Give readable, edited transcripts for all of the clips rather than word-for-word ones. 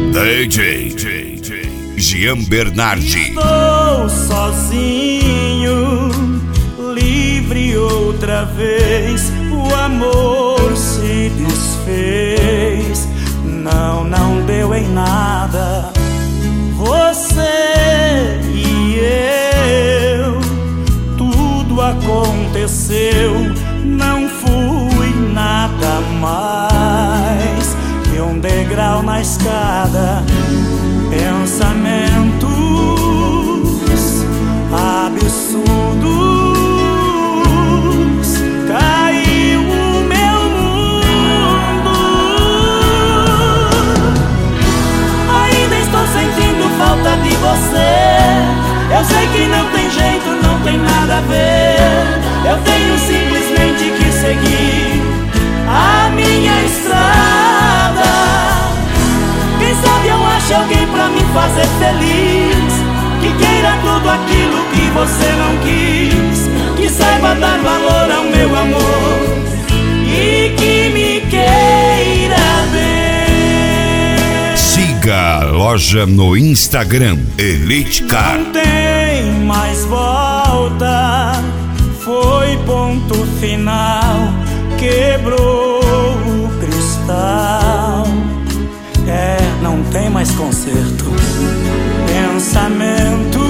DJ Jean Bernardi. Estou sozinho, livre outra vez. O amor se desfez. Não deu em nada. Você e eu, tudo aconteceu. Não fui nada mais que um degrau na escada. Pensamentos absurdos, caiu o meu mundo. Ainda estou sentindo falta de você. Eu sei que não tem jeito, não tem nada a ver. Eu tenho simplesmente que seguir a minha estrada. Quem sabe eu acho alguém pra me fazer feliz, que queira tudo aquilo que você não quis, que saiba dar valor ao meu amor e que me queira bem. Siga a loja no Instagram, Elite Car. Não tem mais volta, foi ponto final, quebrou o cristal. Não tem mais conserto. Pensamentos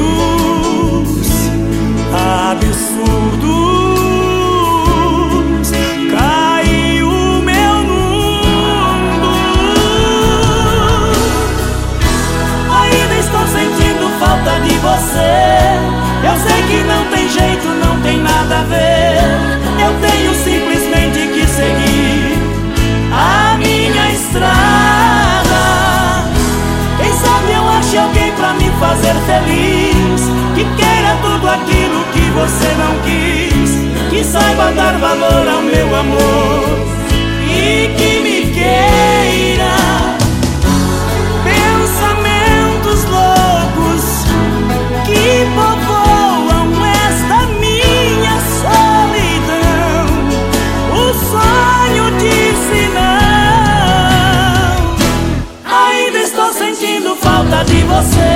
absurdos, caiu o meu mundo. Ainda estou sentindo falta de você. Eu sei que não tem jeito, não tem nada a ver. Eu tenho simplesmente que seguir a minha estrada. Quem sabe eu ache alguém pra me fazer feliz, que queira tudo aquilo que você não quis, que saiba dar valor ao meu amor e que me queira. Pensamentos loucos que povoam esta minha solidão. O sonho disse não. Ainda estou sentindo falta de você.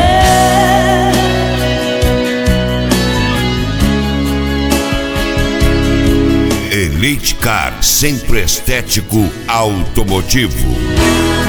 Elite Car, sempre estético automotivo.